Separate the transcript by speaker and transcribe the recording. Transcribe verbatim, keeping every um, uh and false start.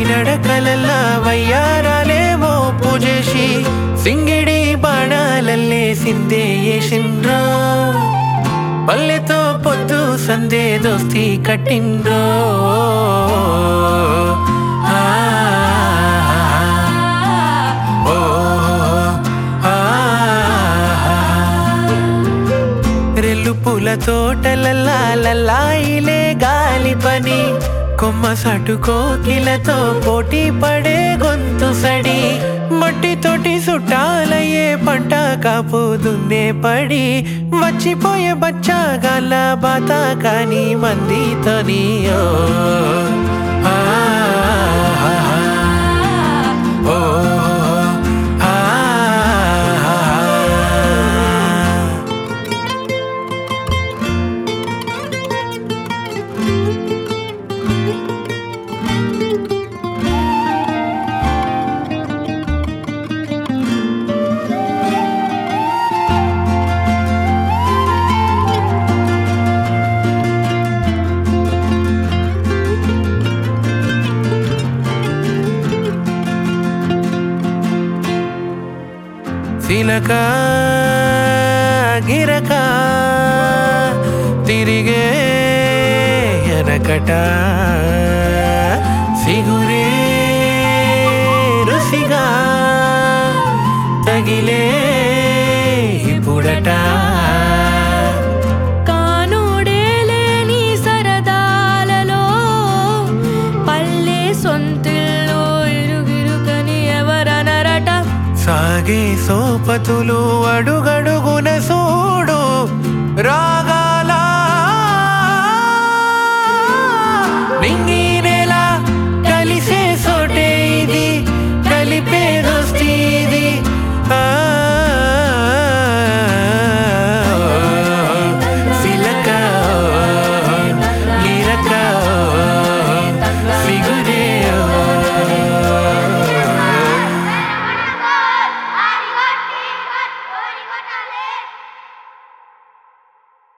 Speaker 1: నడకలల్లా వయ్యారాలేమో పూజేసి సింగిడి బాణాలల్లే సిందే ఏసిండ్రో పల్లెతో పొద్దు సందే దోస్తి కట్టిండ్రో రెల్లు పూల తోటలల్లా లల్లాయిలే గాలి పని కొమ్మ సటు కోకిలతో పోటీ పడే గొంతు సడి మట్టితోటి సుట్టాలయ్యే పంట కాపు దున్నే పడి వచ్చిపోయే బచ్చాగాల బాత కాని మందితోని ఓ ఆ ఓ ఆ సిలక గిరక తిరిగే ఎనకట సిగురే రుసిగా తగిలే ఇప్పుడట
Speaker 2: కానుడేలేని సరదాలలో పల్లె సొంతిల్లో ఇరుగిరుకని ఎవరనరట
Speaker 1: సాగే సోపతులు అడుగడుగున సూడు రాగాల నింగి